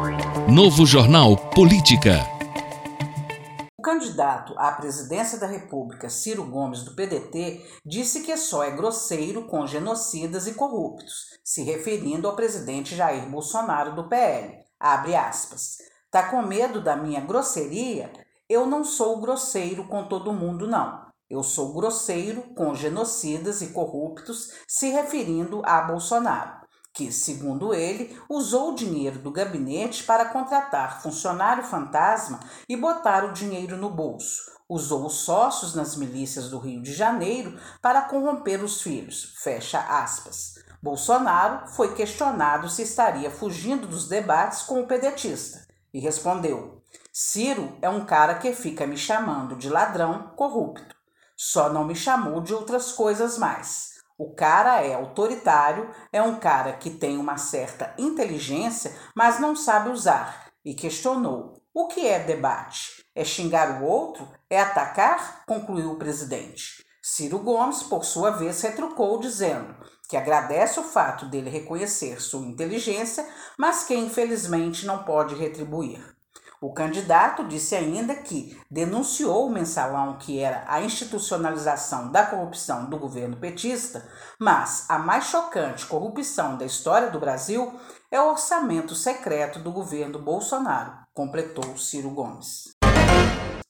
Novo Jornal Política. O candidato à presidência da República, Ciro Gomes, do PDT, disse que só é grosseiro com genocidas e corruptos, se referindo ao presidente Jair Bolsonaro, do PL. Abre aspas. Tá com medo da minha grosseria? Eu não sou grosseiro com todo mundo, não. Eu sou grosseiro com genocidas e corruptos, se referindo a Bolsonaro, que, segundo ele, usou o dinheiro do gabinete para contratar funcionário fantasma e botar o dinheiro no bolso. Usou os sócios nas milícias do Rio de Janeiro para corromper os filhos. Fecha aspas. Bolsonaro foi questionado se estaria fugindo dos debates com o pedetista e respondeu: Ciro é um cara que fica me chamando de ladrão corrupto. Só não me chamou de outras coisas mais. O cara é autoritário, é um cara que tem uma certa inteligência, mas não sabe usar. E questionou: o que é debate? É xingar o outro? É atacar? Concluiu o presidente. Ciro Gomes, por sua vez, retrucou dizendo que agradece o fato dele reconhecer sua inteligência, mas que infelizmente não pode retribuir. O candidato disse ainda que denunciou o mensalão, que era a institucionalização da corrupção do governo petista, mas a mais chocante corrupção da história do Brasil é o orçamento secreto do governo Bolsonaro, completou Ciro Gomes.